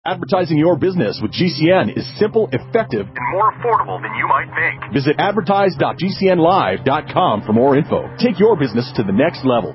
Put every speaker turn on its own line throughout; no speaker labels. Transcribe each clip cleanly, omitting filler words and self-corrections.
Advertising your business with GCN is simple, effective, and more affordable than you might think. Visit advertise.gcnlive.com for more info. Take your business to the next level.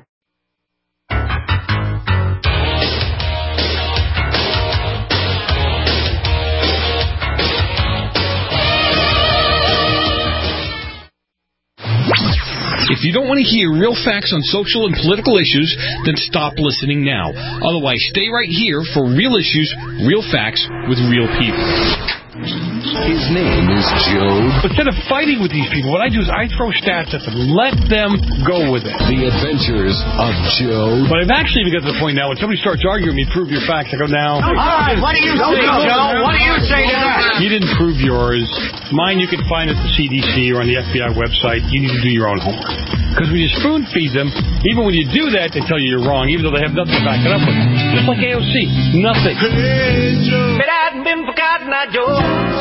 If you don't want to hear real facts on social and political issues, then stop listening now. Otherwise, stay right here for real issues, real facts, with real people.
His name is Joe.
Instead of fighting with these people, what I do is I throw stats at them. Let them go with it.
The Adventures of Joe.
But I've actually even got to the point now when somebody starts arguing with me, prove your facts, I go, now.
All right, what do you say, Joe? What do you say to that?
You didn't prove yours. Mine you can find at the CDC or on the FBI website. You need to do your own homework. Because when you spoon feed them, even when you do that, they tell you you're wrong, even though they have nothing to back it up with. Just like AOC. Nothing.
It hadn't been forgotten, Joe.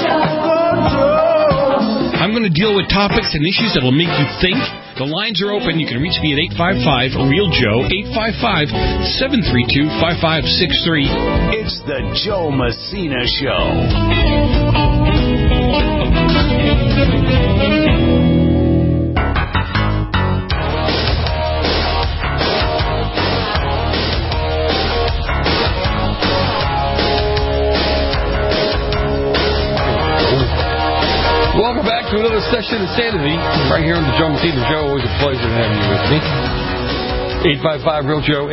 I'm going to deal with topics and issues that will make you think. The lines are open. You can reach me at 855-REAL-JOE, 855-732-5563.
It's the Joe Messina Show.
Welcome back to another session of Sanity, right here on the Joe Messina Show. Always a pleasure to have you with me. 855-REAL-JOE,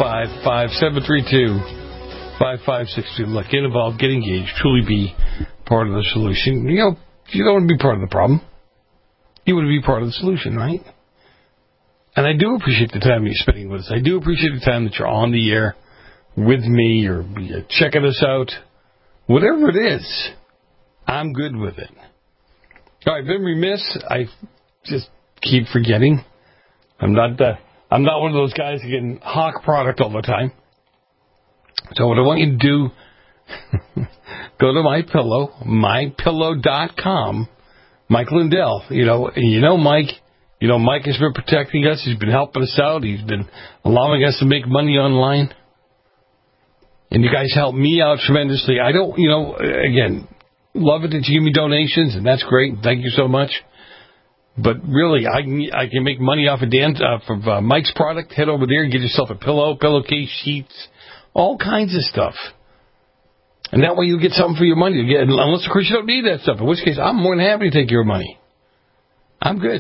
855-732-5562. Look, get involved, get engaged, truly be part of the solution. You know, you don't want to be part of the problem. You want to be part of the solution, right? And I do appreciate the time you're spending with us. I do appreciate the time that you're on the air with me or checking us out. Whatever it is, I'm good with it. I've been remiss. I just keep forgetting. I'm not one of those guys who get hawk product all the time. So what I want you to do, go to MyPillow, mypillow.com. Mike Lindell, Mike has been protecting us. He's been helping us out. He's been allowing us to make money online. And you guys help me out tremendously. I don't, again, love it that you give me donations, and that's great. Thank you so much. But really, I can make money off of Mike's product. Head over there and get yourself a pillow, pillowcase, sheets, all kinds of stuff. And that way you get something for your money. Unless, of course, you don't need that stuff. In which case, I'm more than happy to take your money. I'm good.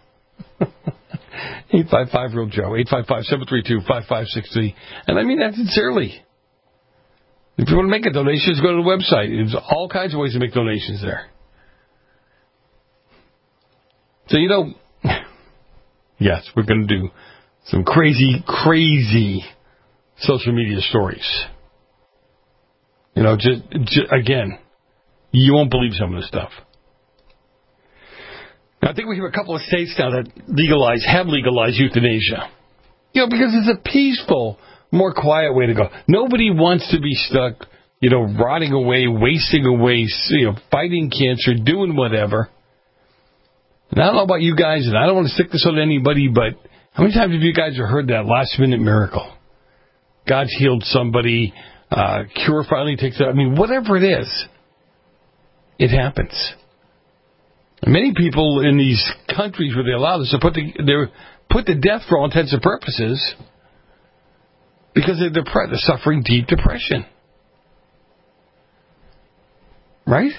855-REAL-JOE, 855-732-5563. And I mean that sincerely. If you want to make a donation, just go to the website. There's all kinds of ways to make donations there. So, yes, we're going to do some crazy, crazy social media stories. Again, you won't believe some of the stuff. Now, I think we have a couple of states now that have legalized euthanasia. Because it's a peaceful, more quiet way to go. Nobody wants to be stuck, rotting away, wasting away, fighting cancer, doing whatever. And I don't know about you guys, and I don't want to stick this on anybody, but how many times have you guys heard that last-minute miracle? God's healed somebody, cure finally takes out. Whatever it is, it happens. And many people in these countries where they allow this are put to death for all intents and purposes because they're suffering deep depression. Right?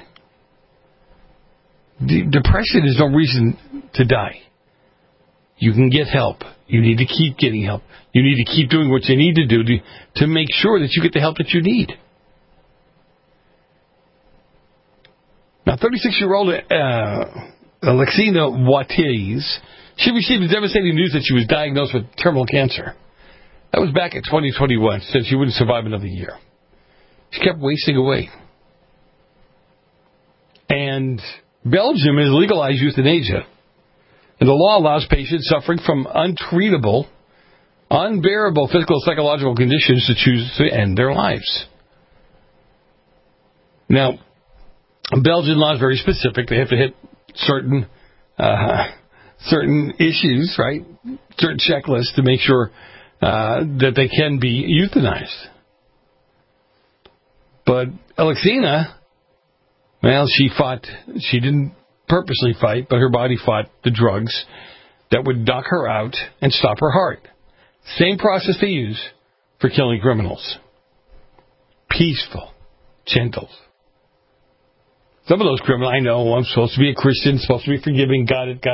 Depression is no reason to die. You can get help. You need to keep getting help. You need to keep doing what you need to do to make sure that you get the help that you need. Now, 36-year-old Alexina Wattiers, she received the devastating news that she was diagnosed with terminal cancer. That was back in 2021. She said she wouldn't survive another year. She kept wasting away. And Belgium has legalized euthanasia. And the law allows patients suffering from untreatable, unbearable physical and psychological conditions to choose to end their lives. Now, Belgian law is very specific. They have to hit certain issues, right? Certain checklists to make sure that they can be euthanized. But Alexina, well, she fought. She didn't purposely fight, but her body fought the drugs that would knock her out and stop her heart. Same process they use for killing criminals. Peaceful, gentle. Some of those criminals, I know, I'm supposed to be a Christian, supposed to be forgiving, got it.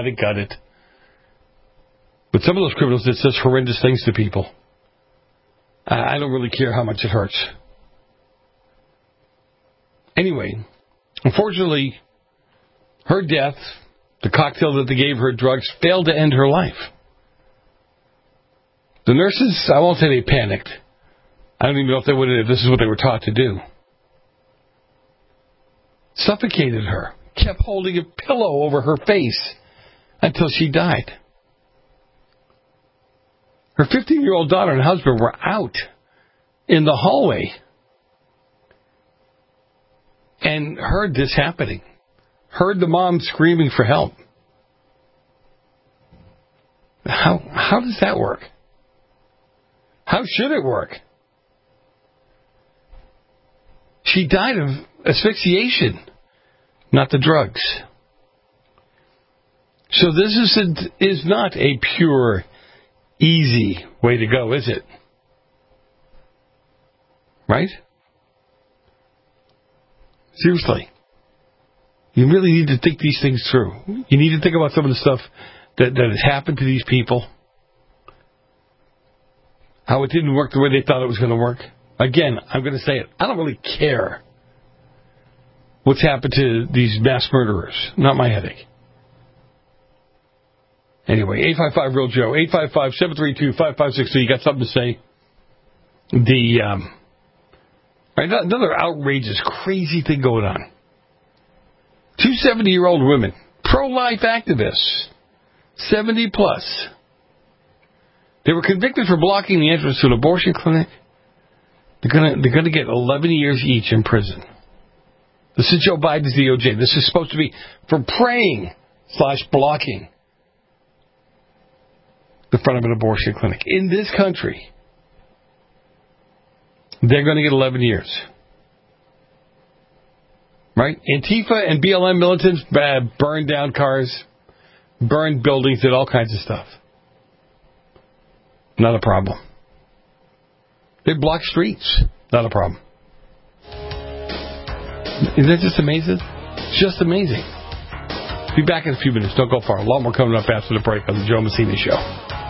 But some of those criminals did such horrendous things to people. I don't really care how much it hurts. Anyway, unfortunately, her death, the cocktail that they gave her, drugs, failed to end her life. The nurses, I won't say they panicked. I don't even know if they would have, if this is what they were taught to do. Suffocated her, kept holding a pillow over her face until she died. Her 15-year-old daughter and husband were out in the hallway and heard this happening. Heard the mom screaming for help. How does that work? How should it work? She died of asphyxiation, not the drugs. So this is not a pure, easy way to go, is it? Right? Seriously. You really need to think these things through. You need to think about some of the stuff that has happened to these people. How it didn't work the way they thought it was going to work. Again, I'm going to say it. I don't really care what's happened to these mass murderers. Not my headache. Anyway, 855-REAL-JOE, 855-732-5563. You got something to say? Another outrageous, crazy thing going on. 2 70-year-old women, pro-life activists, 70 plus. They were convicted for blocking the entrance to an abortion clinic. They're gonna get 11 years each in prison. This is Joe Biden's DOJ. This is supposed to be for praying/blocking the front of an abortion clinic in this country. They're going to get 11 years. Right? Antifa and BLM militants burned down cars, burned buildings, did all kinds of stuff. Not a problem. They block streets. Not a problem. Isn't that just amazing? Just amazing. Be back in a few minutes. Don't go far. A lot more coming up after the break on the Joe Messina Show.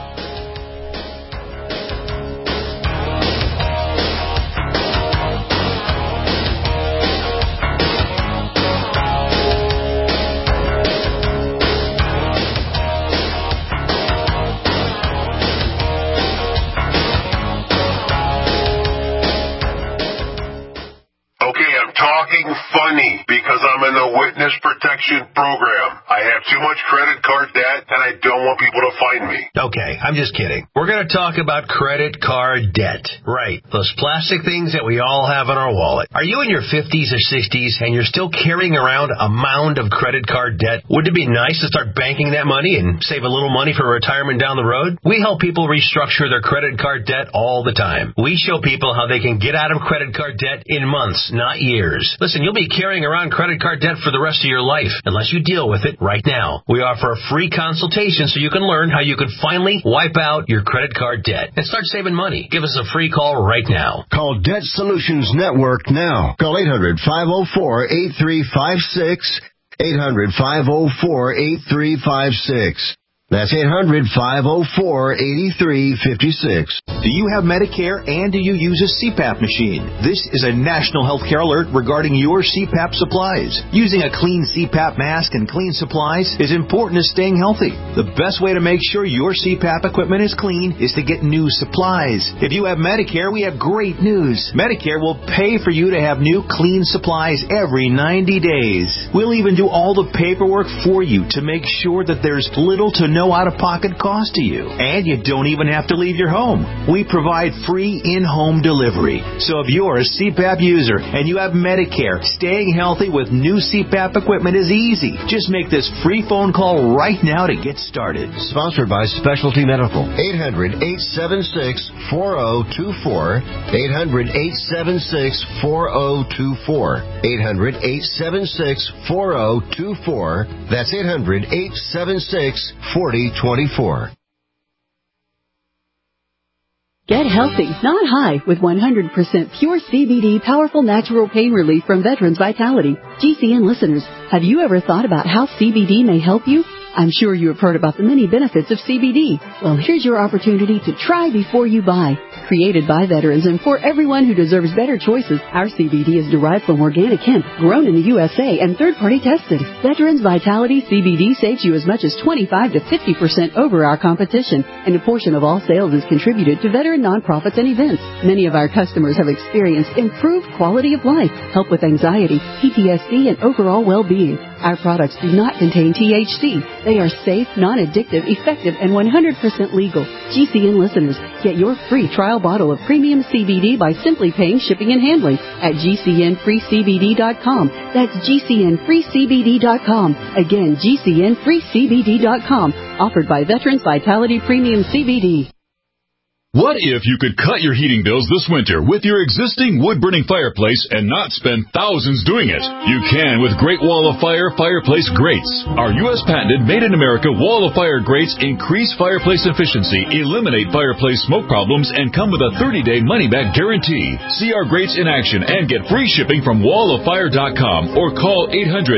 Funny, because I'm in the witness protection program. I have too much credit card debt, and I don't want people to find me.
Okay, I'm just kidding. We're going to talk about credit card debt. Right, those plastic things that we all have in our wallet. Are you in your 50s or 60s, and you're still carrying around a mound of credit card debt? Wouldn't it be nice to start banking that money and save a little money for retirement down the road? We help people restructure their credit card debt all the time. We show people how they can get out of credit card debt in months, not years. Listen, you'll be carrying around credit card debt for the rest of your life unless you deal with it right now. We offer a free consultation so you can learn how you could finally wipe out your credit card debt and start saving money. Give us a free call right now.
Call Debt Solutions Network now. Call 800-504-8356. 800-504-8356. That's 800-504-8356.
Do you have Medicare and do you use a CPAP machine? This is a national healthcare alert regarding your CPAP supplies. Using a clean CPAP mask and clean supplies is important to staying healthy. The best way to make sure your CPAP equipment is clean is to get new supplies. If you have Medicare, we have great news. Medicare will pay for you to have new clean supplies every 90 days. We'll even do all the paperwork for you to make sure that there's little to no no out-of-pocket cost to you. And you don't even have to leave your home. We provide free in-home delivery. So if you're a CPAP user and you have Medicare, staying healthy with new CPAP equipment is easy. Just make this free phone call right now to get started.
Sponsored by Specialty Medical. 800-876-4024. 800-876-4024. 800-876-4024. That's 800-876-4024.
Get healthy, not high, with 100% pure CBD powerful natural pain relief from Veterans Vitality. GCN listeners, have you ever thought about how CBD may help you? I'm sure you have heard about the many benefits of CBD. Well, here's your opportunity to try before you buy. Created by veterans and for everyone who deserves better choices, our CBD is derived from organic hemp, grown in the USA and third-party tested. Veterans Vitality CBD saves you as much as 25 to 50% over our competition, and a portion of all sales is contributed to veteran nonprofits and events. Many of our customers have experienced improved quality of life, help with anxiety, PTSD, and overall well-being. Our products do not contain THC. They are safe, non-addictive, effective, and 100% legal. GCN listeners, get your free trial bottle of premium CBD by simply paying shipping and handling at GCNFreeCBD.com. That's GCNFreeCBD.com. Again, GCNFreeCBD.com. Offered by Veterans Vitality Premium CBD.
What if you could cut your heating bills this winter with your existing wood-burning fireplace and not spend thousands doing it? You can with Great Wall of Fire fireplace grates. Our U.S. patented made-in-America Wall of Fire grates increase fireplace efficiency, eliminate fireplace smoke problems, and come with a 30-day money-back guarantee. See our grates in action and get free shipping from walloffire.com or call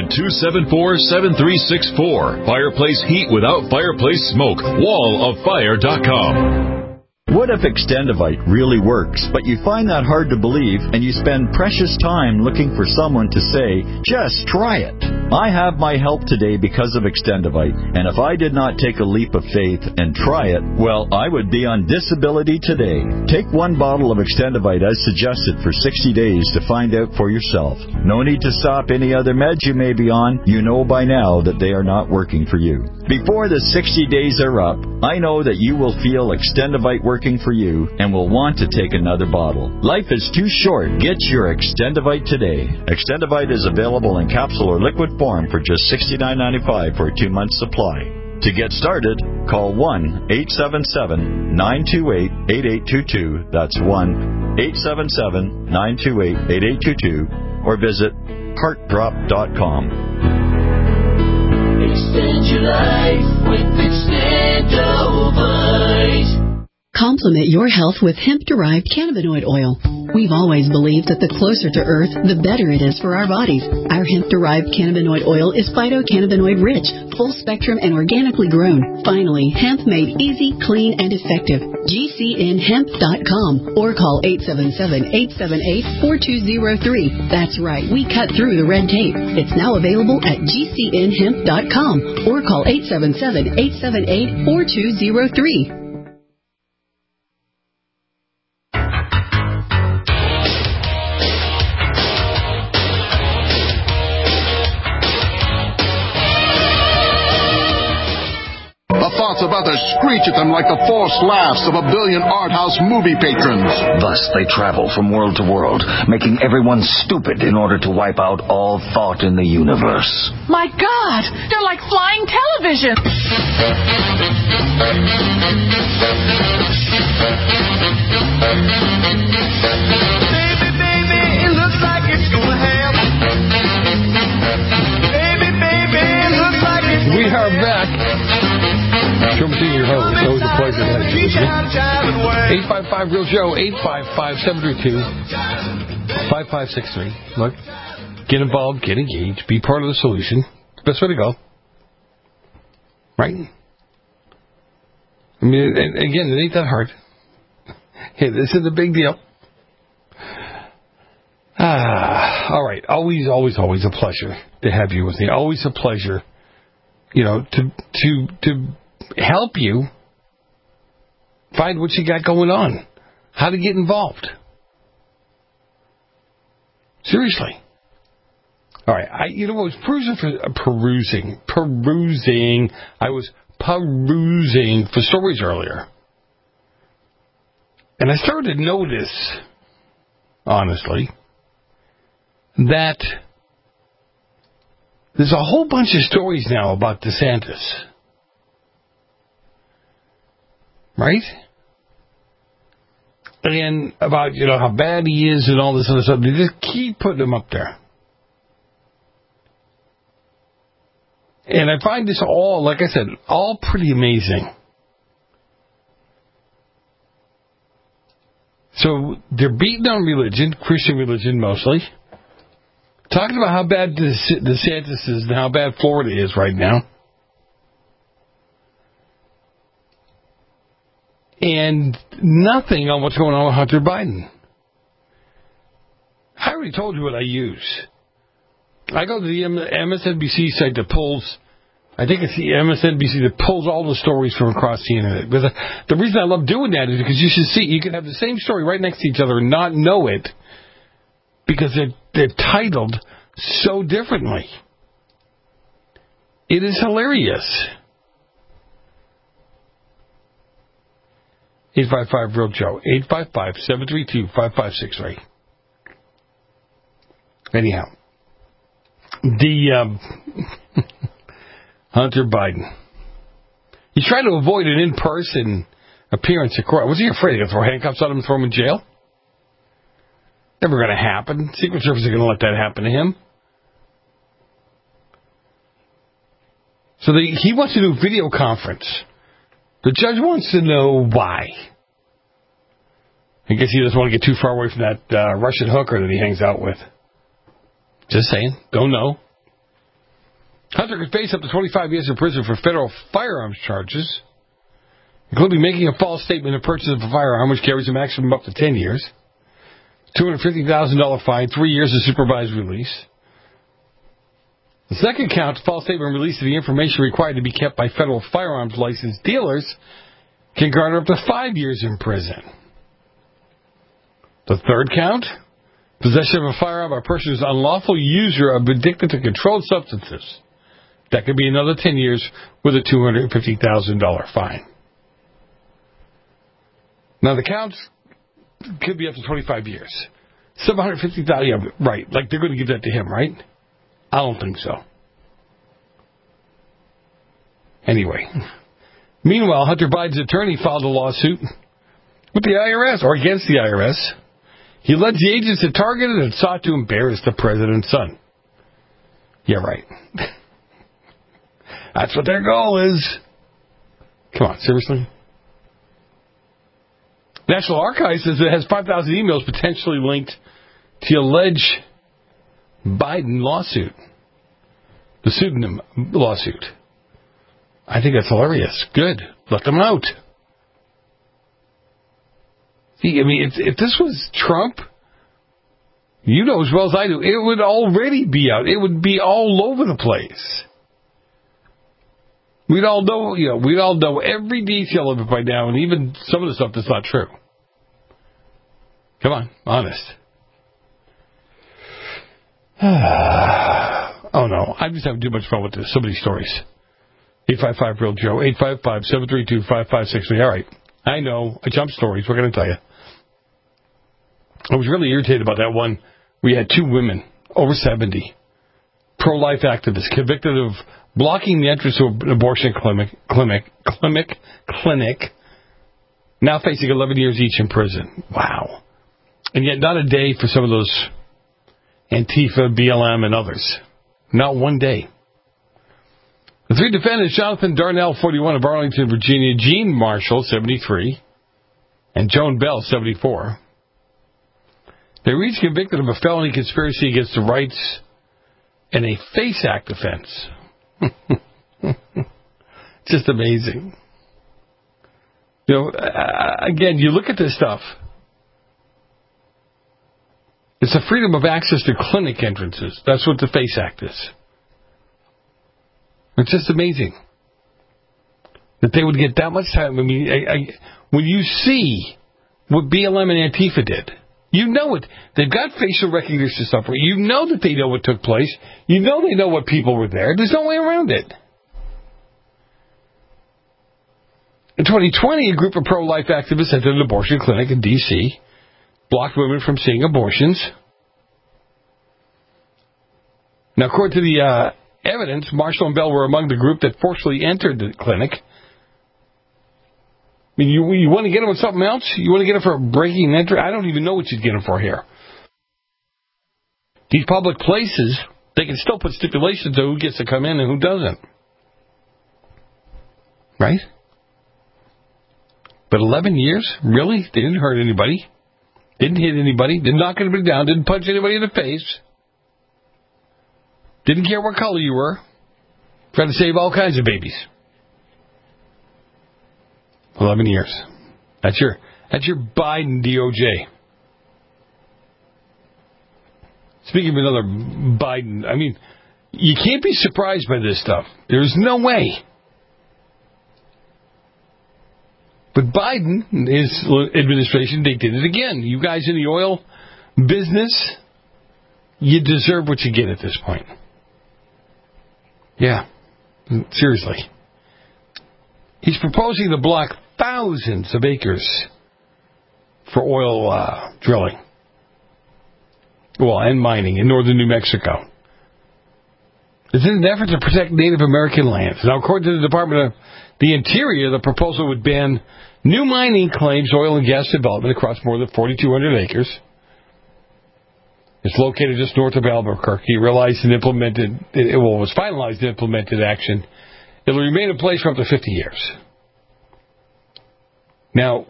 800-274-7364. Fireplace heat without fireplace smoke. walloffire.com.
What if Extendivite really works, but you find that hard to believe and you spend precious time looking for someone to say, just try it? I have my help today because of Extendivite, and if I did not take a leap of faith and try it, well, I would be on disability today. Take one bottle of Extendivite as suggested for 60 days to find out for yourself. No need to stop any other meds you may be on. You know by now that they are not working for you. Before the 60 days are up, I know that you will feel Extendivite working for you and will want to take another bottle. Life is too short. Get your Extendivite today. Extendivite is available in capsule or liquid form for just $69.95 for a 2-month supply. To get started, call 1-877-928-8822. That's 1-877-928-8822 or visit heartdrop.com.
Extend your life with Extendivite.
Complement your health with hemp-derived cannabinoid oil. We've always believed that the closer to Earth, the better it is for our bodies. Our hemp-derived cannabinoid oil is phytocannabinoid-rich, full-spectrum, and organically grown. Finally, hemp made easy, clean, and effective. GCNHemp.com or call 877-878-4203. That's right, we cut through the red tape. It's now available at GCNHemp.com or call 877-878-4203.
About to screech at them like the forced laughs of 1 billion art house movie patrons.
Thus they travel from world to world, making everyone stupid in order to wipe out all thought in the universe.
My God, they're like flying television.
Baby, baby, it looks like it's gonna happen. Baby, baby, it looks like it's
We are back. Show me your host. It's always a pleasure to have you with me. 855-REAL-SHOW, 855-732-5563. Look, get involved, get engaged, be part of the solution. Best way to go. Right? I mean, and again, it ain't that hard. Hey, this is a big deal. All right. Always a pleasure to have you with me. Always a pleasure, to help you find what you got going on, how to get involved. Seriously. All right, I was perusing. I was perusing for stories earlier. And I started to notice, honestly, that there's a whole bunch of stories now about DeSantis. Right? And about, how bad he is and all this other stuff. They just keep putting him up there. And I find this all, like I said, all pretty amazing. So they're beating on religion, Christian religion mostly, talking about how bad DeSantis is and how bad Florida is right now. And nothing on what's going on with Hunter Biden. I already told you what I use. I go to the MSNBC site that pulls, I think it's the MSNBC that pulls all the stories from across the internet. Because the reason I love doing that is because you should see, you can have the same story right next to each other and not know it because they're titled so differently. It is hilarious. 855-REAL-JOE. 855-732-5563. Anyhow. The Hunter Biden. He's trying to avoid an in-person appearance at court. Was he afraid to throw handcuffs on him and throw him in jail? Never going to happen. Secret Service is going to let that happen to him. So he wants to do a video conference. The judge wants to know why. I guess he doesn't want to get too far away from that Russian hooker that he hangs out with. Just saying. Don't know. Hunter could face up to 25 years in prison for federal firearms charges, including making a false statement in purchase of a firearm, which carries a maximum up to 10 years, $250,000 fine, 3 years of supervised release. The second count, false statement release of the information required to be kept by federal firearms licensed dealers, can garner up to 5 years in prison. The third count, possession of a firearm by a person who is an unlawful user of addicted to controlled substances. That could be another 10 years with a $250,000 fine. Now, the counts could be up to 25 years. $750,000, yeah, right. Like, they're going to give that to him, right? I don't think so. Anyway. Meanwhile, Hunter Biden's attorney filed a lawsuit with the IRS, or against the IRS. He alleged the agents had targeted and sought to embarrass the president's son. Yeah, right. That's what their goal is. Come on, seriously? National Archives says it has 5,000 emails potentially linked to alleged Biden lawsuit. The pseudonym lawsuit. I think that's hilarious. Good. Let them out. See, I mean, if this was Trump, you know as well as I do, it would already be out. It would be all over the place. We'd all know every detail of it by now, and even some of the stuff that's not true. Come on, honest. Oh no, I'm just having too much fun with this. So many stories. 855-REAL-JOE, 855-732-5563. All right, I know, I jumped stories. What can I tell you? I was really irritated about that one. We had two women, over 70, pro-life activists, convicted of blocking the entrance to an abortion clinic, now facing 11 years each in prison. Wow. And yet not a day for some of those Antifa, BLM, and others. Not one day. The three defendants, Jonathan Darnell, 41, of Arlington, Virginia, Gene Marshall, 73, and Joan Bell, 74. They were each convicted of a felony conspiracy against the rights and a FACE Act offense. Just amazing. You know, again, you look at this stuff. It's the freedom of access to clinic entrances. That's what the FACE Act is. It's just amazing that they would get that much time. I mean, when you see what BLM and Antifa did, you know it. They've got facial recognition software. You know that they know what took place. You know they know what people were there. There's no way around it. In 2020, a group of pro-life activists entered an abortion clinic in D.C., blocked women from seeing abortions. Now, according to the evidence, Marshall and Bell were among the group that forcefully entered the clinic. I mean, you want to get them with something else? You want to get them for breaking and entering? I don't even know what you'd get them for here. These public places, they can still put stipulations on who gets to come in and who doesn't. Right? But 11 years? Really? They didn't hurt anybody. Didn't hit anybody. Didn't knock anybody down. Didn't punch anybody in the face. Didn't care what color you were. Tried to save all kinds of babies. 11 years. That's your Biden DOJ. Speaking of another Biden, I mean, you can't be surprised by this stuff. There's no way. But Biden, his administration, they did it again. You guys in the oil business, you deserve what you get at this point. Yeah, seriously. He's proposing to block thousands of acres for oil drilling. Well, and mining in northern New Mexico. It's in an effort to protect Native American lands. Now, according to the Department of the Interior, the proposal would ban new mining claims, oil and gas development across more than 4,200 acres. It's located just north of Albuquerque. Was finalized and implemented action. It will remain in place for up to 50 years. Now,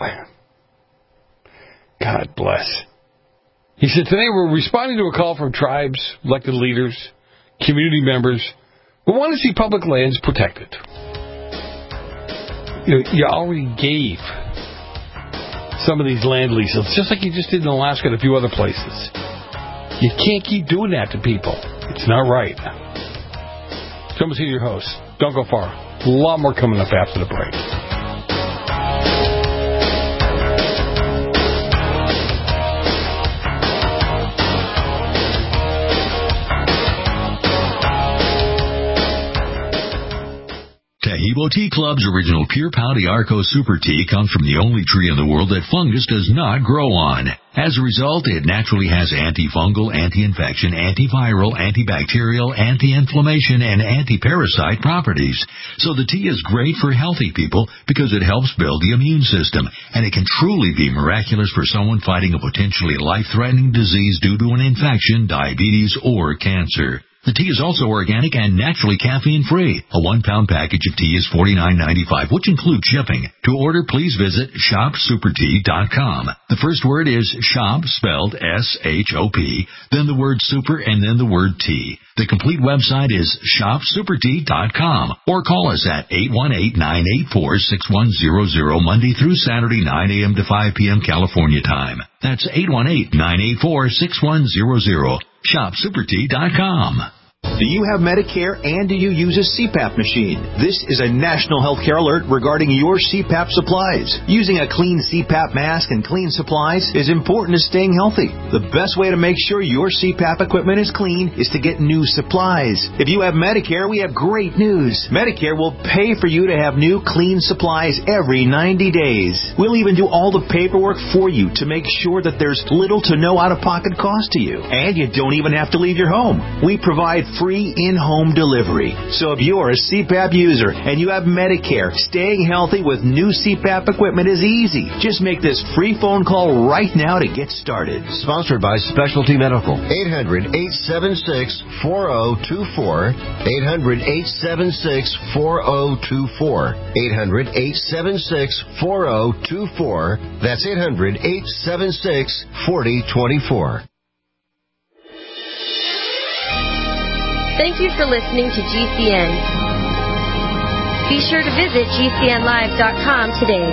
God bless. He said, today we're responding to a call from tribes, elected leaders, community members who want to see public lands protected. You already gave some of these land leases, just like you just did in Alaska and a few other places. You can't keep doing that to people. It's not right. Joe Messina, your host. Don't go far. A lot more coming up after the break.
Taheebo Tea Club's original Pure Pau d'Arco Super Tea comes from the only tree in the world that fungus does not grow on. As a result, it naturally has antifungal, anti-infection, antiviral, antibacterial, anti-inflammation, and anti-parasite properties. So the tea is great for healthy people because it helps build the immune system, and it can truly be miraculous for someone fighting a potentially life-threatening disease due to an infection, diabetes, or cancer. The tea is also organic and naturally caffeine-free. A 1-pound package of tea is $49.95, which includes shipping. To order, please visit shopsupertea.com. The first word is shop, spelled S-H-O-P, then the word super, and then the word tea. The complete website is shopsupertea.com, or call us at 818-984-6100, Monday through Saturday, 9 a.m. to 5 p.m. California time. That's 818-984-6100. ShopSuperTea.com.
Do you have Medicare and do you use a CPAP machine? This is a national healthcare alert regarding your CPAP supplies. Using a clean CPAP mask and clean supplies is important to staying healthy. The best way to make sure your CPAP equipment is clean is to get new supplies. If you have Medicare, we have great news. Medicare will pay for you to have new clean supplies every 90 days. We'll even do all the paperwork for you to make sure that there's little to no out-of-pocket cost to you. And you don't even have to leave your home. We provide free in-home delivery. So if you're a CPAP user and you have Medicare, staying healthy with new CPAP equipment is easy. Just make this free phone call right now to get started.
Sponsored by Specialty Medical. 800-876-4024. 800-876-4024. 800-876-4024. That's 800-876-4024.
Thank you for listening to GCN. Be sure to visit GCNlive.com today.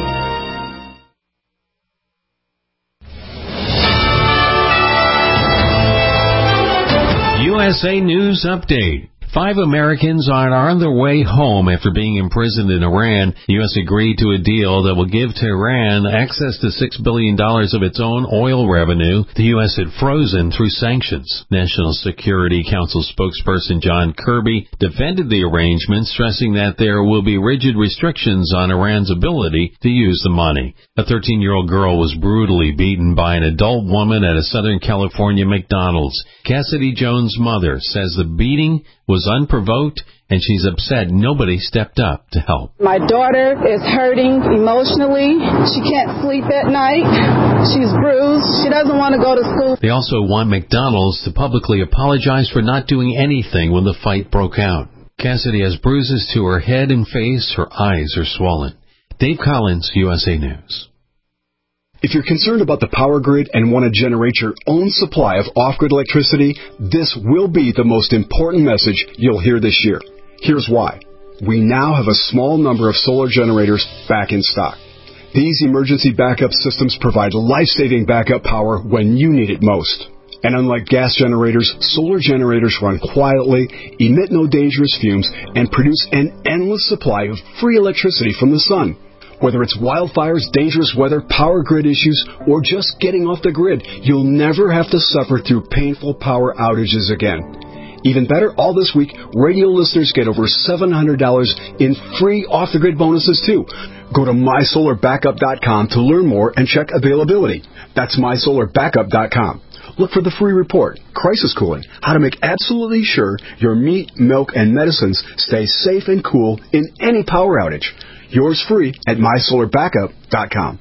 USA News Update. 5 Americans are on their way home after being imprisoned in Iran. The U.S. agreed to a deal that will give Tehran access to $6 billion of its own oil revenue the U.S. had frozen through sanctions. National Security Council spokesperson John Kirby defended the arrangement, stressing that there will be rigid restrictions on Iran's ability to use the money. A 13-year-old girl was brutally beaten by an adult woman at a Southern California McDonald's. Cassidy Jones' mother says the beating was unprovoked, and she's upset nobody stepped up to help.
My daughter is hurting emotionally. She can't sleep at night. She's bruised. She doesn't want to go to school.
They also want McDonald's to publicly apologize for not doing anything when the fight broke out. Cassidy has bruises to her head and face. Her eyes are swollen. Dave Collins, USA News.
If you're concerned about the power grid and want to generate your own supply of off-grid electricity, this will be the most important message you'll hear this year. Here's why. We now have a small number of solar generators back in stock. These emergency backup systems provide life-saving backup power when you need it most. And unlike gas generators, solar generators run quietly, emit no dangerous fumes, and produce an endless supply of free electricity from the sun. Whether it's wildfires, dangerous weather, power grid issues, or just getting off the grid, you'll never have to suffer through painful power outages again. Even better, all this week, radio listeners get over $700 in free off-the-grid bonuses, too. Go to mysolarbackup.com to learn more and check availability. That's mysolarbackup.com. Look for the free report, Crisis Cooling, how to make absolutely sure your meat, milk, and medicines stay safe and cool in any power outage. Yours free at mysolarbackup.com.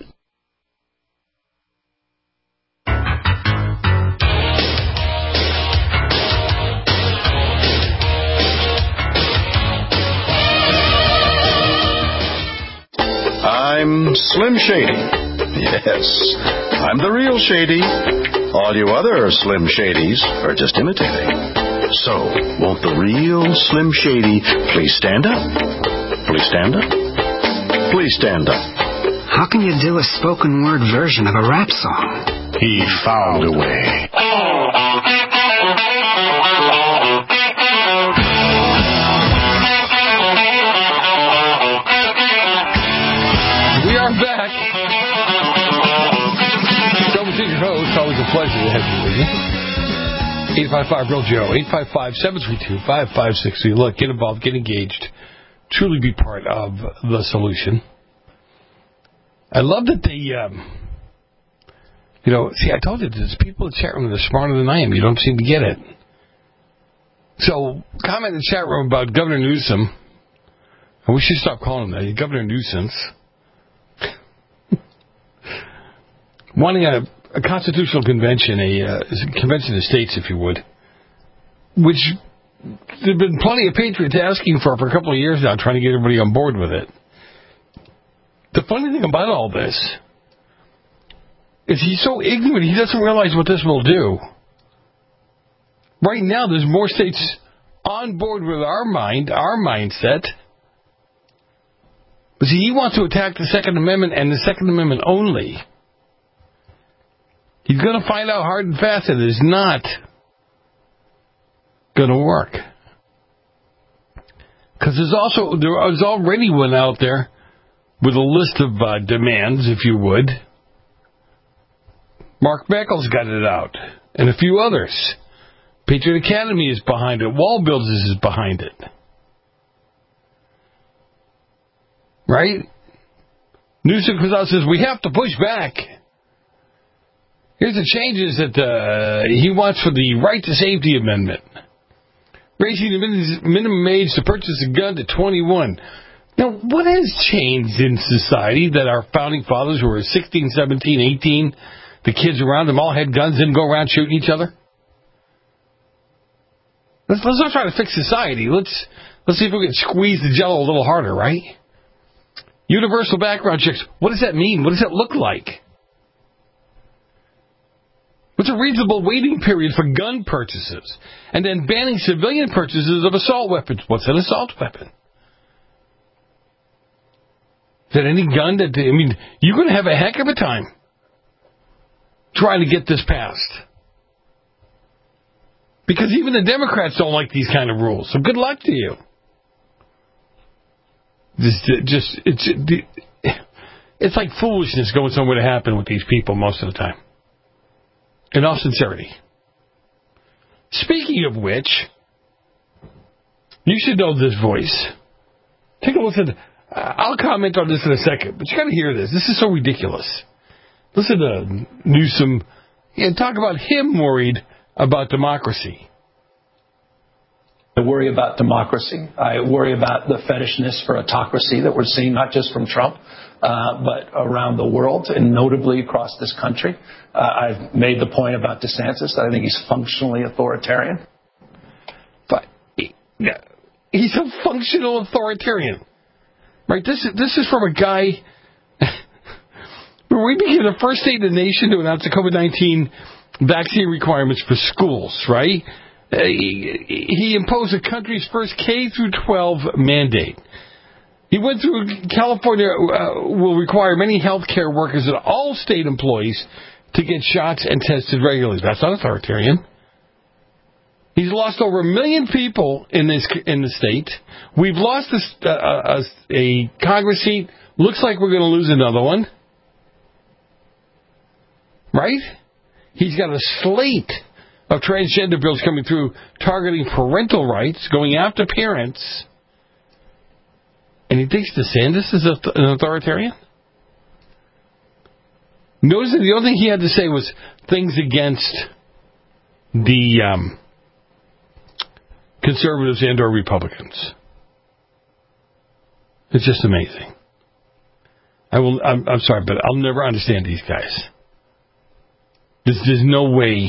I'm Slim Shady. Yes, I'm the real Shady. All you other Slim Shadys are just imitating. So, won't the real Slim Shady please stand up? Please stand up? Please stand up.
How can you do a spoken word version of a rap song?
He found a way.
We are back. Joe Messina, host. Always a pleasure to have you with you. 855 Real Joe. 855-732-5560. Look, get involved, get engaged. Truly be part of the solution. I love that they, see, I told you, there's people in the chat room that are smarter than I am. You don't seem to get it. So, comment in the chat room about Governor Newsom. And we should stop calling him that. Governor Nuisance. Wanting a constitutional convention, a convention of states, if you would, which there have been plenty of patriots asking for a couple of years now, trying to get everybody on board with it. The funny thing about all this is he's so ignorant, he doesn't realize what this will do. Right now, there's more states on board with our mindset. But see, he wants to attack the Second Amendment and the Second Amendment only. He's going to find out hard and fast that it's not going to work. Because there was already one out there with a list of demands, if you would. Mark Beckles got it out, and a few others. Patriot Academy is behind it. Wall Builders is behind it. Right? Newsom comes out and says, we have to push back. Here's the changes that he wants for the Right to Safety Amendment. Raising the minimum age to purchase a gun to 21. Now, what has changed in society that our founding fathers who were 16, 17, 18, the kids around them all had guns and go around shooting each other? Let's not try to fix society. Let's see if we can squeeze the jello a little harder, right? Universal background checks. What does that mean? What does that look like? What's a reasonable waiting period for gun purchases? And then banning civilian purchases of assault weapons. What's an assault weapon? Is that any gun that... you're going to have a heck of a time trying to get this passed. Because even the Democrats don't like these kind of rules. So good luck to you. It's like foolishness going somewhere to happen with these people most of the time. In all sincerity. Speaking of which, you should know this voice. Take a listen. I'll comment on this in a second, but you got to hear this. This is so ridiculous. Listen to Newsom and talk about him worried about democracy.
I worry about democracy. I worry about the fetishness for autocracy that we're seeing, not just from Trump, but around the world, and notably across this country. I've made the point about DeSantis that I think he's functionally authoritarian.
But he's a functional authoritarian. Right? This is from a guy... We became the first state in the nation to announce the COVID-19 vaccine requirements for schools, right? He imposed the country's first K-12 mandate. He went through California will require many healthcare workers and all state employees to get shots and tested regularly. That's not authoritarian. He's lost over 1 million people in the state. We've lost a Congress seat. Looks like we're going to lose another one. Right? He's got a slate of transgender bills coming through targeting parental rights, going after parents. And he thinks DeSantis is an authoritarian? Notice that the only thing he had to say was things against the conservatives and or Republicans. It's just amazing. I'm sorry, but I'll never understand these guys. There's no way.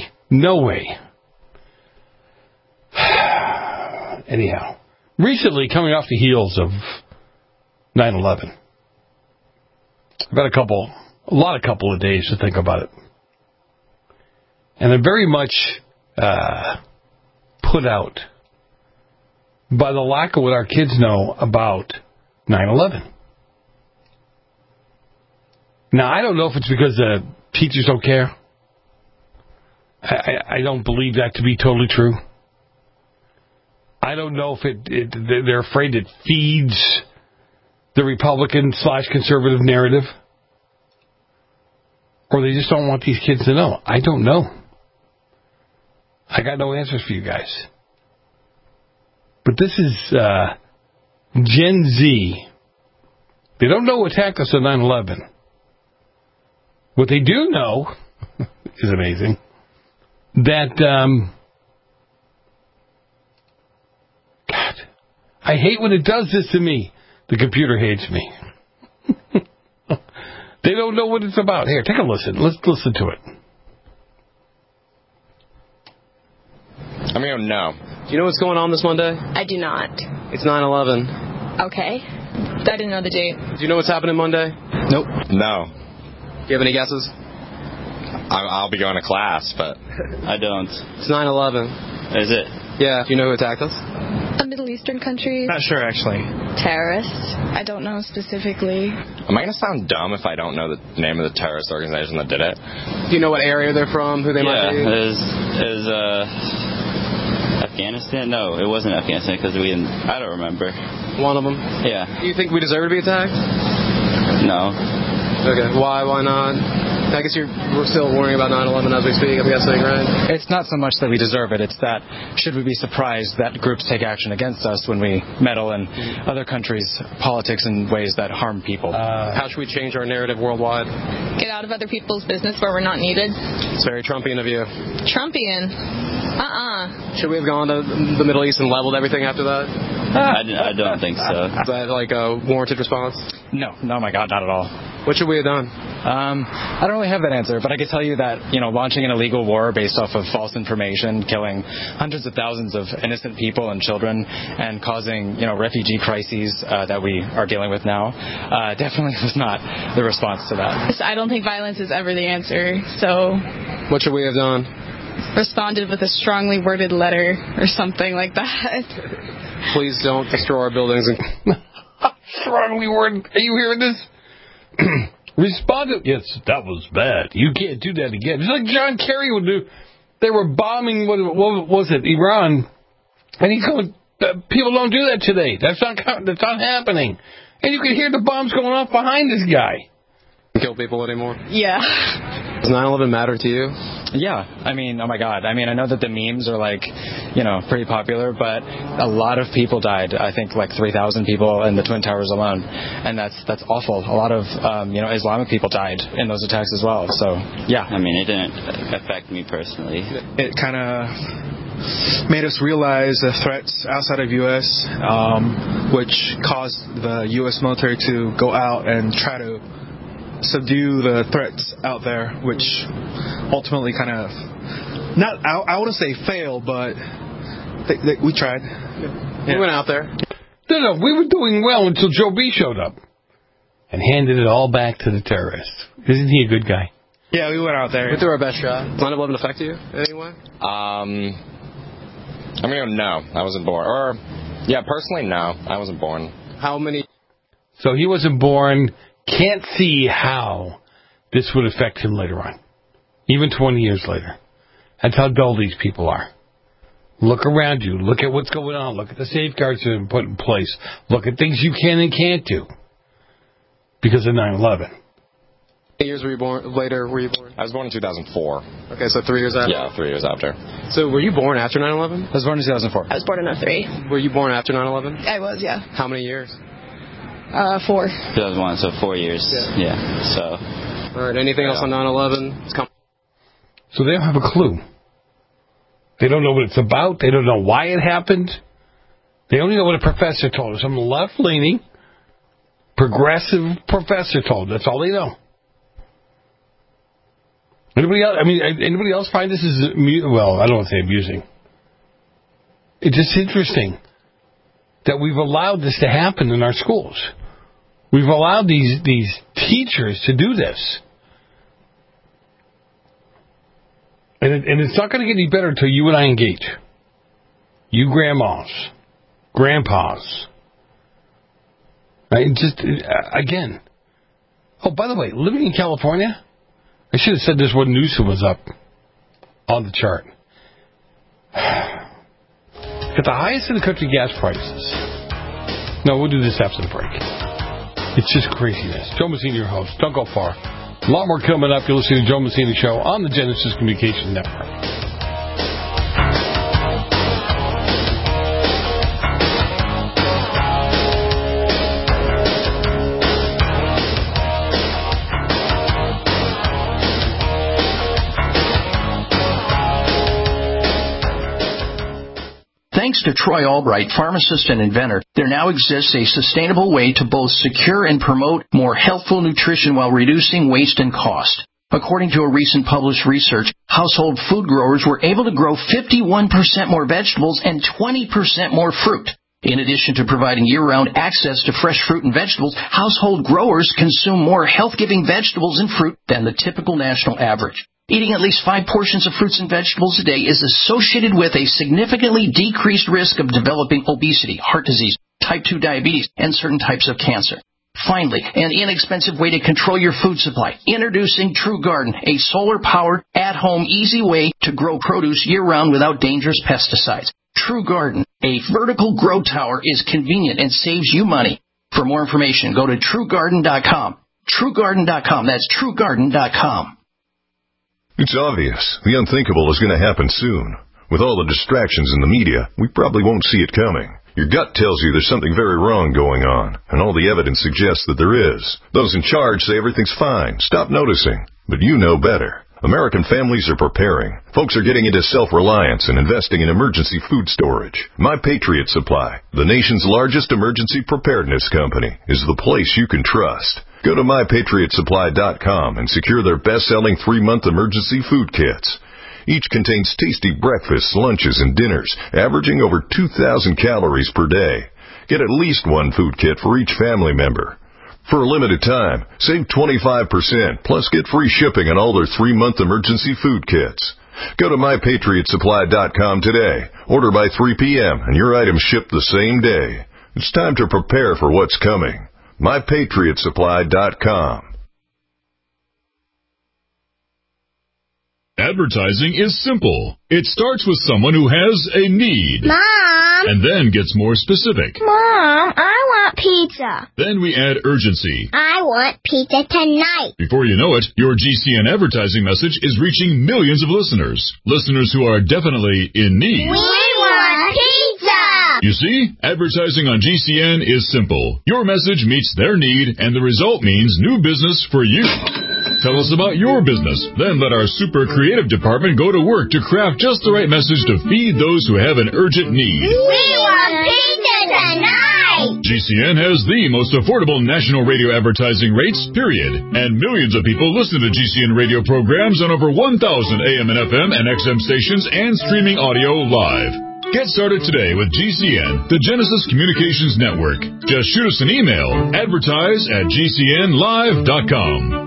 Anyhow, recently, coming off the heels of 9/11, I've had a couple of days to think about it. And I'm very much put out by the lack of what our kids know about 9/11. Now, I don't know if it's because the teachers don't care. I don't believe that to be totally true. I don't know if they're afraid it feeds the Republican/conservative narrative, or they just don't want these kids to know. I don't know. I got no answers for you guys. But this is Gen Z. They don't know what attacked us on 9/11. What they do know is amazing. That, God, I hate when it does this to me. The computer hates me. They don't know what it's about. Here, take a listen. Let's listen to it.
I'm going to go no. Do you know what's going on this Monday?
I do not.
It's 9/11.
Okay. I didn't know the date.
Do you know what's happening Monday?
Nope.
No. Do you have any guesses? I'll be going to class, but I don't. It's 9/11. Is it? Yeah. Do you know who attacked us?
A Middle Eastern country.
Not sure, actually.
Terrorists. I don't know specifically.
Am I going to sound dumb if I don't know the name of the terrorist organization that did it? Do you know what area they're from, who they might be?
It was Afghanistan? No, it wasn't Afghanistan because I don't remember.
One of them?
Yeah.
Do you think we deserve to be attacked?
No.
Okay. Why? Why not? I guess we're still worrying about 9/11 as we speak, I'm guessing, right?
It's not so much that we deserve it. It's that should we be surprised that groups take action against us when we meddle in other countries' politics in ways that harm people?
How should we change our narrative worldwide?
Get out of other people's business where we're not needed.
It's very Trumpian of you.
Trumpian?
Should we have gone to the Middle East and leveled everything after that?
I don't think so.
Is that like a warranted response?
No, my God, not at all.
What should we have done?
I don't really have that answer, but I can tell you that, launching an illegal war based off of false information, killing hundreds of thousands of innocent people and children, and causing, refugee crises that we are dealing with now, definitely was not the response to that.
I don't think violence is ever the answer, so...
What should we have done?
Responded with a strongly worded letter or something like that.
Please don't destroy our buildings.
Strongly worded. Are you hearing this? Responded. Yes, that was bad. You can't do that again. It's like John Kerry would do They were bombing, what was it, Iran? And he's going, people don't do that today. That's not happening. And you can hear the bombs going off behind this guy.
Kill people anymore?
Yeah.
Does 9/11 matter to you?
Yeah, I mean, oh my God. I mean, I know that the memes are pretty popular, but a lot of people died. I think 3,000 people in the Twin Towers alone, and that's awful. A lot of Islamic people died in those attacks as well. So yeah.
I mean, it didn't affect me personally.
It kind of made us realize the threats outside of U.S., which caused the U.S. military to go out and try to subdue the threats out there, which ultimately kind of I wouldn't say failed, but we tried.
Yeah. We went out there.
No, we were doing well until Joe B showed up and handed it all back to the terrorists. Isn't he a good guy?
Yeah, we went out there.
We threw our best shot. Does 9/11 affect you in any way?
I'm gonna go no. I wasn't born. Personally, no. I wasn't born.
How many?
So he wasn't born. Can't see how this would affect him later on, even 20 years later. That's how dull these people are. Look around you. Look at what's going on. Look at the safeguards that have been put in place. Look at things you can and can't do because of 9/11.
8 years were you born? Later were you born?
I was born in 2004.
Okay, so 3 years after?
Yeah, 3 years after.
So were you born after 9/11?
I was born in 2004.
I was born in 2003.
Were you born after 9/11?
I was, yeah.
How many years?
4.
2001, so 4 years. Yeah. So.
All right. Anything else on 9/11?
So they don't have a clue. They don't know what it's about. They don't know why it happened. They only know what a professor told us. Some left-leaning, progressive professor told. That's all they know. Anybody else? I mean, anybody else find this is well? I don't want to say amusing. It's just interesting that we've allowed this to happen in our schools. We've allowed these teachers to do this. And it's not going to get any better until you and I engage. You grandmas, grandpas. Right? Just, again. Oh, by the way, living in California, I should have said this when Newsom was up on the chart. At the highest in the country gas prices. No, we'll do this after the break. It's just craziness. Joe Messina, your host. Don't go far. A lot more coming up. You'll listen to Joe Messina Show on the Genesis Communications Network.
Thanks to Troy Albright, pharmacist and inventor, there now exists a sustainable way to both secure and promote more healthful nutrition while reducing waste and cost. According to a recent published research, household food growers were able to grow 51% more vegetables and 20% more fruit. In addition to providing year-round access to fresh fruit and vegetables, household growers consume more health-giving vegetables and fruit than the typical national average. Eating at least 5 portions of fruits and vegetables a day is associated with a significantly decreased risk of developing obesity, heart disease, type 2 diabetes, and certain types of cancer. Finally, an inexpensive way to control your food supply. Introducing True Garden, a solar-powered, at-home, easy way to grow produce year-round without dangerous pesticides. True Garden, a vertical grow tower, is convenient and saves you money. For more information, go to TrueGarden.com. TrueGarden.com. That's TrueGarden.com.
It's obvious. The unthinkable is going to happen soon. With all the distractions in the media, we probably won't see it coming. Your gut tells you there's something very wrong going on, and all the evidence suggests that there is. Those in charge say everything's fine. Stop noticing. But you know better. American families are preparing. Folks are getting into self-reliance and investing in emergency food storage. My Patriot Supply, the nation's largest emergency preparedness company, is the place you can trust. Go to MyPatriotSupply.com and secure their best-selling 3-month emergency food kits. Each contains tasty breakfasts, lunches, and dinners, averaging over 2,000 calories per day. Get at least one food kit for each family member. For a limited time, save 25%, plus get free shipping on all their 3-month emergency food kits. Go to MyPatriotSupply.com today. Order by 3 p.m. and your items ship the same day. It's time to prepare for what's coming. MyPatriotSupply.com.
Advertising is simple. It starts with someone who has a need.
Mom!
And then gets more specific.
Mom, I want pizza.
Then we add urgency.
I want pizza tonight.
Before you know it, your GCN advertising message is reaching millions of listeners. Listeners who are definitely in need.
We want pizza!
You see, advertising on GCN is simple. Your message meets their need, and the result means new business for you. Tell us about your business. Then let our super creative department go to work to craft just the right message to feed those who have an urgent need.
We want pizza tonight!
GCN has the most affordable national radio advertising rates, period. And millions of people listen to GCN radio programs on over 1,000 AM and FM and XM stations and streaming audio live. Get started today with GCN, the Genesis Communications Network. Just shoot us an email, advertise@gcnlive.com.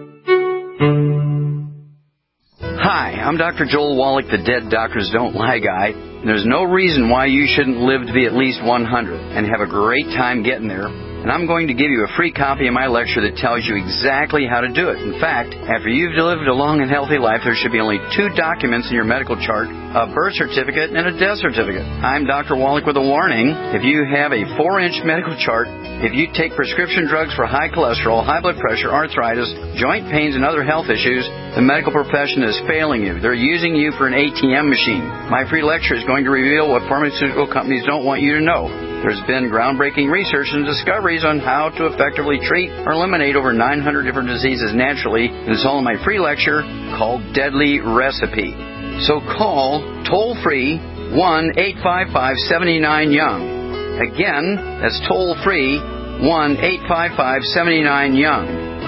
Hi, I'm Dr. Joel Wallach, the Dead Doctors Don't Lie guy. There's no reason why you shouldn't live to be at least 100 and have a great time getting there. And I'm going to give you a free copy of my lecture that tells you exactly how to do it. In fact, after you've lived a long and healthy life, there should be only 2 documents in your medical chart, a birth certificate and a death certificate. I'm Dr. Wallach with a warning. If you have a 4-inch medical chart, if you take prescription drugs for high cholesterol, high blood pressure, arthritis, joint pains, and other health issues, the medical profession is failing you. They're using you for an ATM machine. My free lecture is going to reveal what pharmaceutical companies don't want you to know. There's been groundbreaking research and discoveries on how to effectively treat or eliminate over 900 different diseases naturally, and it's all in my free lecture called Deadly Recipe. So call toll-free 1-855-79-YOUNG. Again, that's toll-free 1-855-79-YOUNG.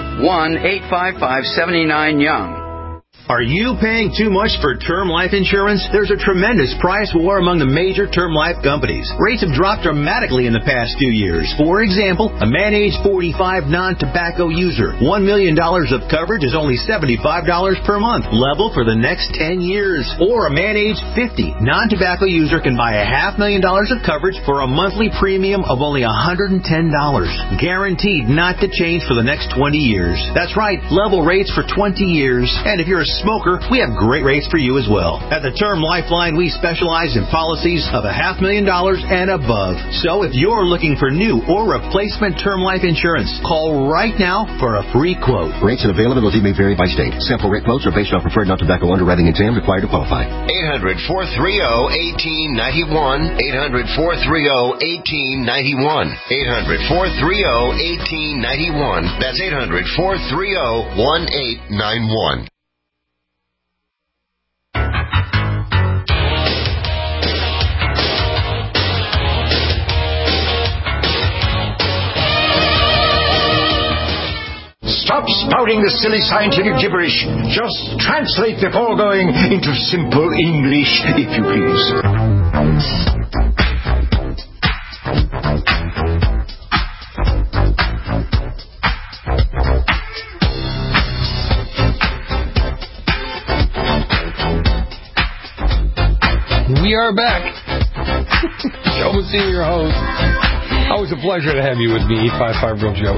1-855-79-YOUNG.
Are you paying too much for term life insurance? There's a tremendous price war among the major term life companies. Rates have dropped dramatically in the past few years. For example, a man age 45 non-tobacco user, $1 million of coverage is only $75 per month, level for the next 10 years. Or a man age 50 non-tobacco user can buy $500,000 of coverage for a monthly premium of only $110, guaranteed not to change for the next 20 years. That's right, level rates for 20 years. And if you're a smoker, we have great rates for you as well. At the Term Lifeline, we specialize in policies of $500,000 and above. So if you're looking for new or replacement term life insurance, call right now for a free quote.
Rates and availability may vary by state. Sample rate quotes are based on preferred non-tobacco underwriting exam required to qualify.
800-430-1891. 800-430-1891. 800-430-1891. That's 800-430-1891.
Stop spouting the silly scientific gibberish. Just translate the foregoing into simple English, if you please.
We are back. Joe Messina, your host. Always a pleasure to have you with me. 855-REAL-JOE.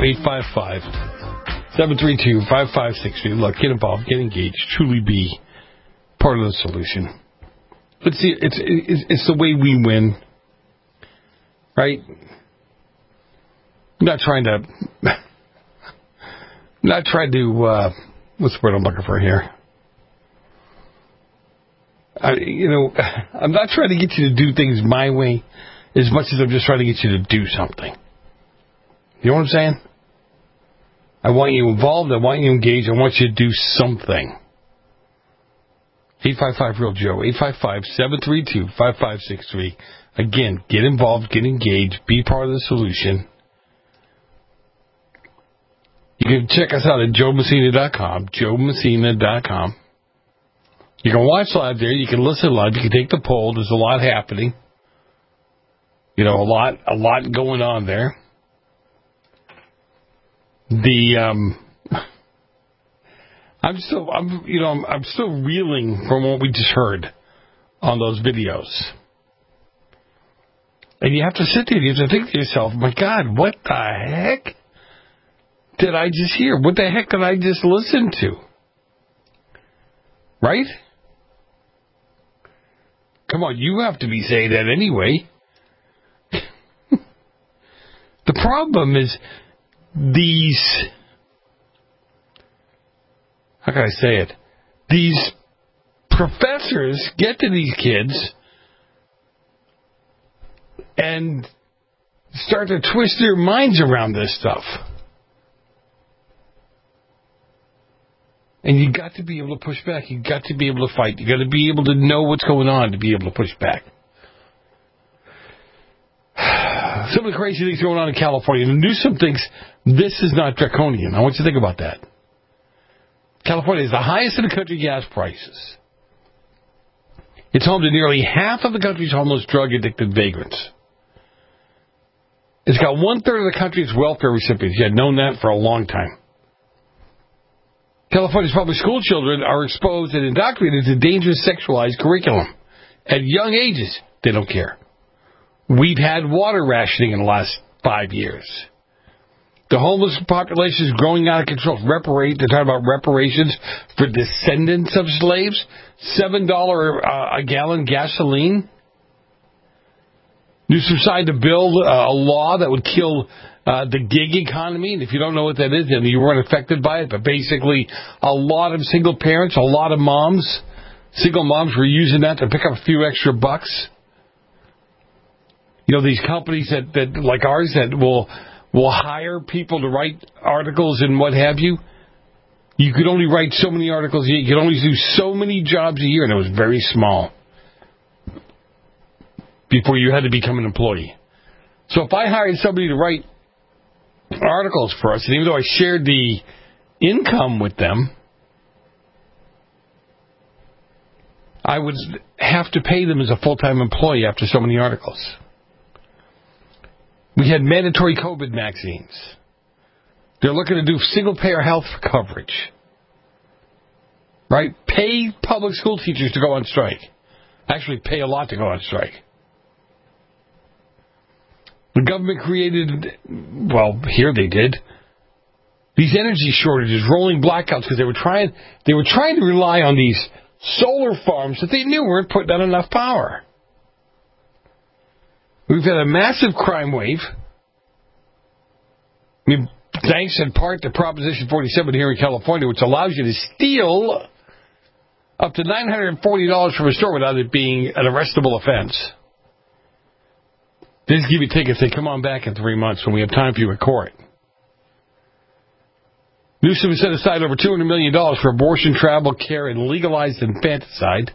855-732-5563. Look, get involved, get engaged, truly be part of the solution. But see, it's the way we win, right? I'm not trying to, what's the word I'm looking for here? I'm not trying to get you to do things my way as much as I'm just trying to get you to do something. You know what I'm saying? I want you involved. I want you engaged. I want you to do something. 855-REAL-JOE. 855-732-5563. Again, get involved, get engaged, be part of the solution. You can check us out at joemessina.com. joemessina.com. You can watch live there. You can listen live. You can take the poll. There's a lot happening. A lot going on there. I'm still reeling from what we just heard on those videos. And you have to sit there and you have to think to yourself, my God, what the heck did I just hear? What the heck did I just listen to? Right? Come on, you have to be saying that anyway. The problem is these... How can I say it? These professors get to these kids and start to twist their minds around this stuff. And you got to be able to push back. You got to be able to fight. You got to be able to know what's going on to be able to push back. Some of the crazy things going on in California. Newsom thinks this is not draconian. I want you to think about that. California is the highest in the country gas prices. It's home to nearly half of the country's homeless, drug-addicted vagrants. It's got 1/3 of the country's welfare recipients. You had known that for a long time. California's public school children are exposed and indoctrinated to dangerous sexualized curriculum. At young ages, they don't care. We've had water rationing in the last 5 years. The homeless population is growing out of control. They're talking about reparations for descendants of slaves. $7 a gallon gasoline. Newsom signed a bill, a law that would kill the gig economy. And if you don't know what that is, then you weren't affected by it. But basically, a lot of single parents, a lot of moms, single moms were using that to pick up a few extra bucks. You know, these companies that like ours that will hire people to write articles and what have you. You could only write so many articles a year. You could only do so many jobs a year, and it was very small before you had to become an employee. So if I hired somebody to write articles for us, and even though I shared the income with them, I would have to pay them as a full-time employee after so many articles. We had mandatory COVID vaccines. They're looking to do single-payer health coverage. Right? Pay public school teachers to go on strike. Actually, pay a lot to go on strike. The government created, well, here they did, these energy shortages, rolling blackouts, because they were trying to rely on these solar farms that they knew weren't putting out enough power. We've had a massive crime wave. I mean, thanks in part to Proposition 47 here in California, which allows you to steal up to $940 from a store without it being an arrestable offense. They just give you tickets. They come on back in 3 months when we have time for you in court. Newsom set aside over $200 million for abortion, travel care, and legalized infanticide.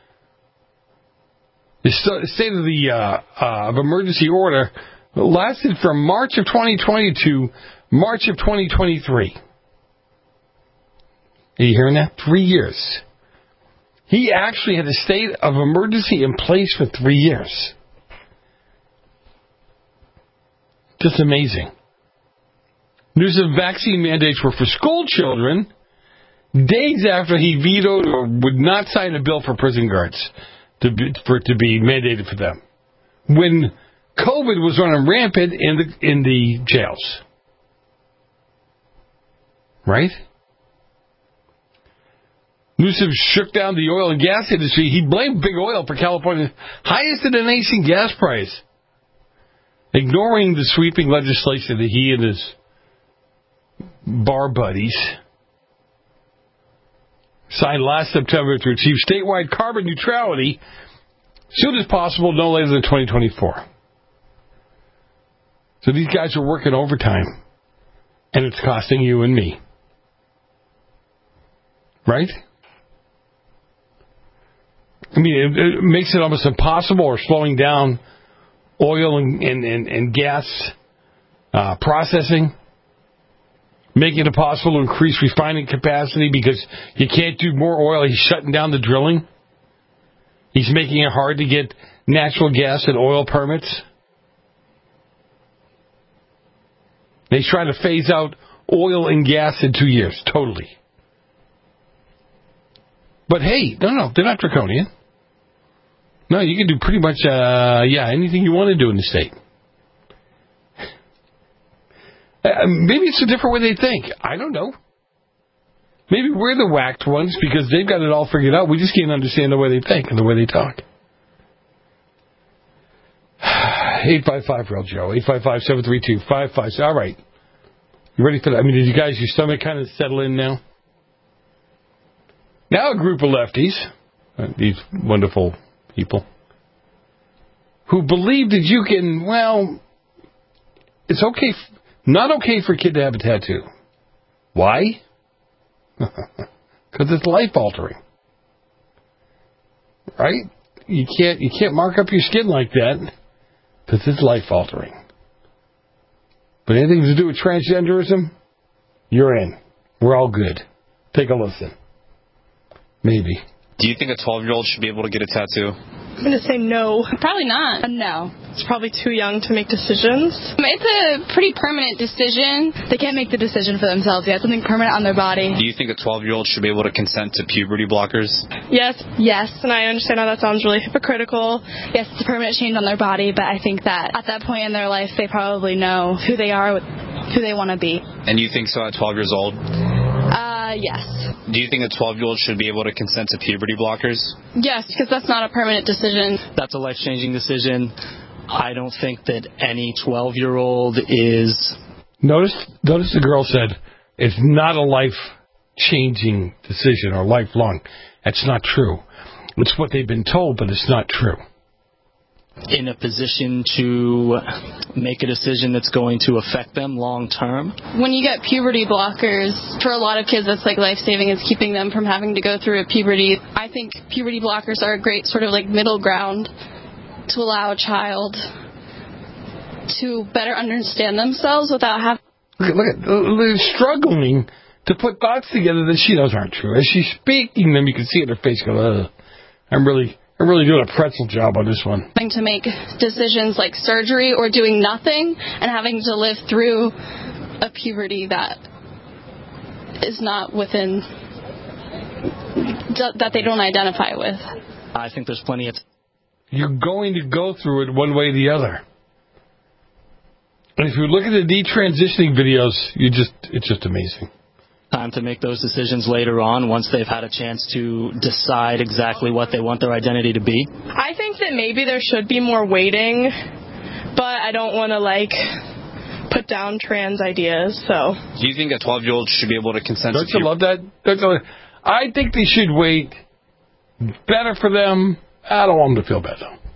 The state of the of emergency order lasted from March of 2020 to March of 2023. Are you hearing that? 3 years. He actually had a state of emergency in place for 3 years. Just amazing. Newsom vaccine mandates were for school children days after he vetoed or would not sign a bill for prison guards for it to be mandated for them, when COVID was running rampant in the jails. Right? Newsom shook down the oil and gas industry. He blamed big oil for California's highest in the nation gas price, ignoring the sweeping legislation that he and his bar buddies signed last September to achieve statewide carbon neutrality soon as possible, no later than 2024. So these guys are working overtime, and it's costing you and me. Right? I mean, it makes it almost impossible, or slowing down oil and gas processing, making it impossible to increase refining capacity because you can't do more oil. He's shutting down the drilling. He's making it hard to get natural gas and oil permits. He's trying to phase out oil and gas in 2 years, totally. But hey, no, they're not draconian. No, you can do pretty much, anything you want to do in the state. Maybe it's a different way they think. I don't know. Maybe we're the whacked ones because they've got it all figured out. We just can't understand the way they think and the way they talk. 855 Real Joe. 855-732-55. All right. You ready for that? I mean, did you guys, your stomach kind of settle in now? Now a group of lefties, these wonderful people, who believe that you can, well, it's okay, not okay for a kid to have a tattoo. Why? Because it's life-altering. Right? You can't mark up your skin like that because it's life-altering. But anything to do with transgenderism, you're in. We're all good. Take a listen. Maybe.
Do you think a 12-year-old should be able to get a tattoo?
I'm going to say no.
Probably not.
No. It's probably too young to make decisions.
It's a pretty permanent decision. They can't make the decision for themselves. They have something permanent on their body.
Do you think a 12-year-old should be able to consent to puberty blockers?
Yes. Yes, and I understand how that sounds really hypocritical.
Yes, it's a permanent change on their body, but I think that at that point in their life, they probably know who they are, who they want to be.
And you think so at 12 years old?
Yes.
Do you think a 12-year-old should be able to consent to puberty blockers?
Yes, because that's not a permanent decision.
That's a life-changing decision. I don't think that any 12-year-old is...
Notice the girl said, it's not a life-changing decision or lifelong. That's not true. It's what they've been told, but it's not true.
In a position to make a decision that's going to affect them long term.
When you get puberty blockers, for a lot of kids that's like life-saving. It's keeping them from having to go through a puberty. I think puberty blockers are a great sort of like middle ground to allow a child to better understand themselves without having...
Look at they're struggling to put thoughts together that she knows aren't true. As she's speaking them, you can see it in her face go, I'm really doing a pretzel job on this one.
Having to make decisions like surgery or doing nothing and having to live through a puberty that is not within, that they don't identify with.
I think there's plenty of...
You're going to go through it one way or the other. And if you look at the detransitioning videos, it's just amazing.
Time to make those decisions later on once they've had a chance to decide exactly what they want their identity to be?
I think that maybe there should be more waiting, but I don't want to, put down trans ideas, so...
Do you think a 12-year-old should be able to consent
Don't you love that? I think they should wait. Better for them. I don't want them to feel bad, though.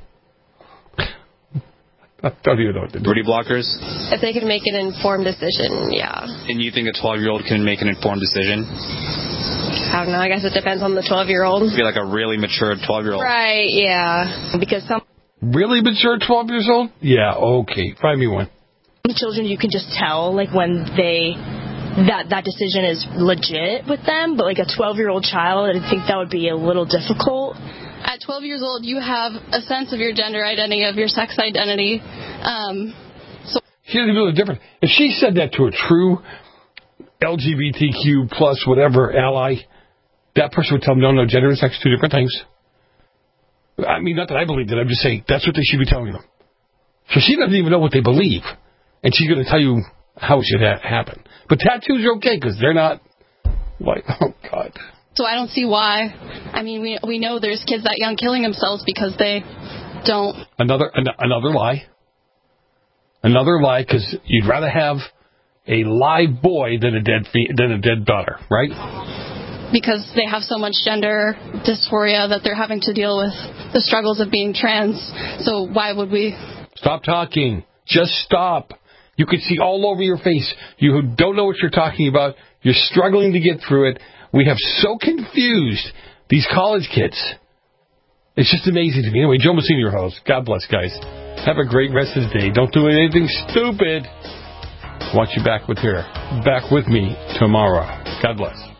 I don't even know what to do.
Puberty blockers?
If they can make an informed decision, yeah.
And you think a 12-year-old can make an informed decision?
I don't know. I guess it depends on the 12-year-old.
Be like a really mature 12-year-old.
Right, yeah. Because some...
Really mature 12 years old? Yeah, okay. Find me one.
Children, you can just tell, like, when that decision is legit with them. But, like, a 12-year-old child, I think that would be a little difficult.
At 12 years old, you have a sense of your gender identity, of your sex identity.
So she doesn't know the difference. If she said that to a true LGBTQ plus whatever ally, that person would tell them, no, gender and sex are two different things. I mean, not that I believe that. I'm just saying that's what they should be telling them. So she doesn't even know what they believe. And she's going to tell you how it should happen. But tattoos are okay because they're not like, oh, God.
So I don't see why. I mean, we know there's kids that young killing themselves because they don't. Another
lie. Another lie, because you'd rather have a live boy than a dead daughter, right?
Because they have so much gender dysphoria that they're having to deal with the struggles of being trans. So why would we?
Stop talking. Just stop. You can see all over your face. You don't know what you're talking about. You're struggling to get through it. We have so confused these college kids. It's just amazing to me. Anyway, Joe Messina, your host. God bless, guys. Have a great rest of the day. Don't do anything stupid. Want you back with me tomorrow. God bless.